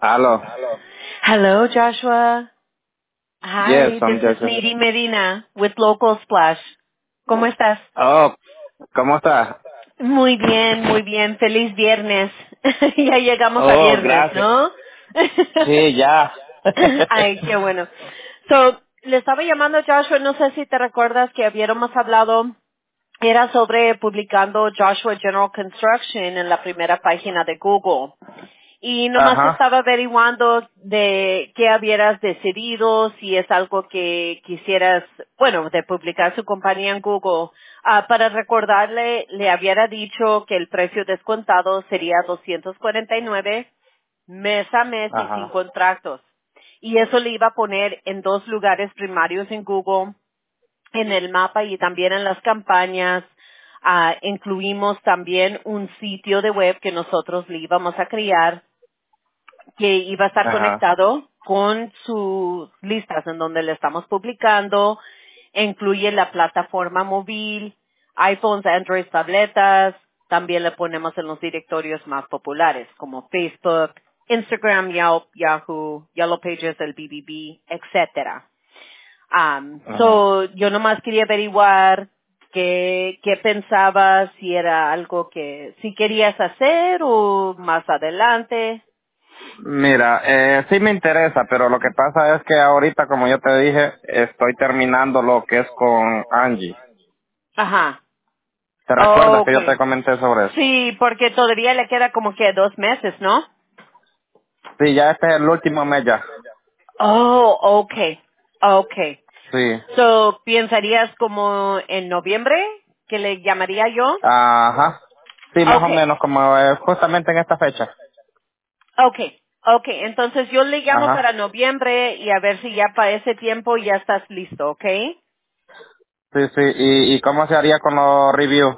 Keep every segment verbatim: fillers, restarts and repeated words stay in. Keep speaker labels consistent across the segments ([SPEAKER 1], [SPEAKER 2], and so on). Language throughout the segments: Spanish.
[SPEAKER 1] Hello.
[SPEAKER 2] Hello, Joshua.
[SPEAKER 1] Yes,
[SPEAKER 2] Hi,
[SPEAKER 1] I'm
[SPEAKER 2] this is
[SPEAKER 1] Joshua.
[SPEAKER 2] Nidhi Medina with Local Splash. ¿Cómo estás?
[SPEAKER 1] Oh, ¿cómo estás?
[SPEAKER 2] Muy bien, muy bien. Feliz viernes. Ya llegamos a
[SPEAKER 1] Oh,
[SPEAKER 2] viernes,
[SPEAKER 1] gracias.
[SPEAKER 2] ¿no?
[SPEAKER 1] Sí, ya.
[SPEAKER 2] Ay, qué bueno. So, le estaba llamando Joshua, no sé si te recuerdas que habíamos hablado, era sobre publicando Joshua General Construction en la primera página de Google. Y nomás
[SPEAKER 1] Ajá,
[SPEAKER 2] estaba averiguando de qué habieras decidido, si es algo que quisieras, bueno, de publicar su compañía en Google. Ah, para recordarle, le hubiera dicho que el precio descontado sería doscientos cuarenta y nueve mes a mes y sin
[SPEAKER 1] ajá,
[SPEAKER 2] contratos. Y eso le iba a poner en dos lugares primarios en Google, en el mapa y también en las campañas. Ah, incluimos también un sitio de web que nosotros le íbamos a crear que iba a estar
[SPEAKER 1] ajá,
[SPEAKER 2] conectado con sus listas en donde le estamos publicando. Incluye la plataforma móvil, iPhones, Android, tabletas. También le ponemos en los directorios más populares como Facebook, Instagram, Yelp, Yahoo, Yellow Pages, el B B B, etcétera. Um,
[SPEAKER 1] ajá.
[SPEAKER 2] so, yo nomás quería averiguar qué, qué pensabas, si era algo que si querías hacer o más adelante.
[SPEAKER 1] Mira, eh, sí me interesa, pero lo que pasa es que ahorita, como yo te dije, estoy terminando lo que es con Angie.
[SPEAKER 2] Ajá.
[SPEAKER 1] ¿Te recuerdas
[SPEAKER 2] Oh,
[SPEAKER 1] que yo te
[SPEAKER 2] okay.
[SPEAKER 1] comenté sobre eso?
[SPEAKER 2] Sí, porque todavía le queda como que dos meses, ¿no?
[SPEAKER 1] Sí, ya este es el último mes ya.
[SPEAKER 2] Oh, okay. Okay.
[SPEAKER 1] Sí.
[SPEAKER 2] So, ¿pensarías como en noviembre que le llamaría yo?
[SPEAKER 1] Ajá. Sí, más o
[SPEAKER 2] Okay.
[SPEAKER 1] menos como eh, justamente en esta fecha.
[SPEAKER 2] Okay. Okay. Entonces yo le llamo
[SPEAKER 1] Ajá.
[SPEAKER 2] para noviembre y a ver si ya para ese tiempo ya estás listo, ¿ok?
[SPEAKER 1] Sí, sí. ¿Y, y cómo se haría con los reviews?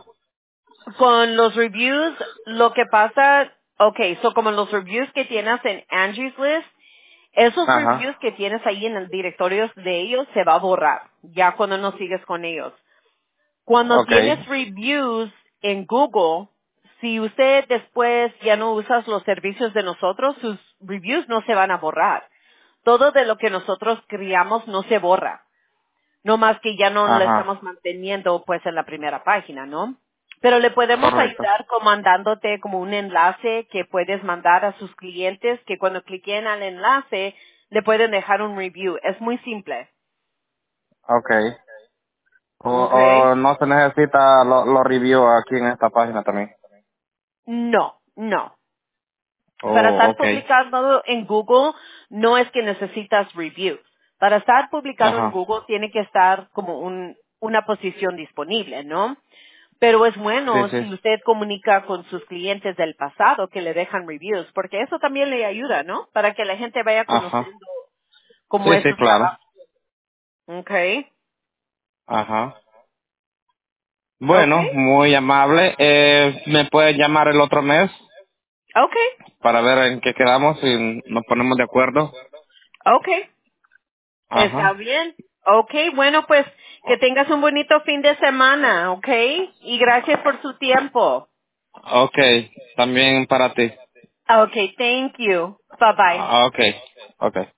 [SPEAKER 2] Con los reviews, lo que pasa, okay, so como los reviews que tienes en Angie's List, esos
[SPEAKER 1] Ajá.
[SPEAKER 2] reviews que tienes ahí en el directorio de ellos se va a borrar ya cuando no sigues con ellos. Cuando
[SPEAKER 1] Okay.
[SPEAKER 2] tienes reviews en Google, si usted después ya no usas los servicios de nosotros, sus reviews no se van a borrar. Todo de lo que nosotros criamos no se borra. No más que ya no lo
[SPEAKER 1] Ajá.
[SPEAKER 2] estamos manteniendo pues en la primera página, ¿no? Pero le podemos
[SPEAKER 1] Correcto.
[SPEAKER 2] ayudar como mandándote como un enlace que puedes mandar a sus clientes que cuando cliquen al enlace le pueden dejar un review. Es muy simple.
[SPEAKER 1] Okay. O,
[SPEAKER 2] Okay.
[SPEAKER 1] o no se necesita los lo reviews aquí en esta página también.
[SPEAKER 2] No, no. Para
[SPEAKER 1] Oh,
[SPEAKER 2] estar
[SPEAKER 1] okay.
[SPEAKER 2] publicado en Google no es que necesitas reviews. Para estar publicado en
[SPEAKER 1] Ajá.
[SPEAKER 2] Google tiene que estar como un, una posición disponible, ¿no? Pero es
[SPEAKER 1] Sí,
[SPEAKER 2] bueno
[SPEAKER 1] sí.
[SPEAKER 2] si usted comunica con sus clientes del pasado que le dejan reviews, porque eso también le ayuda, ¿no? Para que la gente vaya
[SPEAKER 1] Ajá.
[SPEAKER 2] conociendo cómo
[SPEAKER 1] Sí,
[SPEAKER 2] es
[SPEAKER 1] sí,
[SPEAKER 2] su
[SPEAKER 1] claro.
[SPEAKER 2] trabajo. Okay.
[SPEAKER 1] Ajá.
[SPEAKER 2] Okay.
[SPEAKER 1] Bueno, muy amable. Eh, ¿me puedes llamar el otro mes
[SPEAKER 2] Okay.
[SPEAKER 1] para ver en qué quedamos y nos ponemos de acuerdo?
[SPEAKER 2] Okay. Está
[SPEAKER 1] Ajá.
[SPEAKER 2] bien. Okay, bueno, pues que tengas un bonito fin de semana, okay? Y gracias por su tiempo.
[SPEAKER 1] Okay. También para ti.
[SPEAKER 2] Okay, thank you. Bye bye.
[SPEAKER 1] Okay. Okay.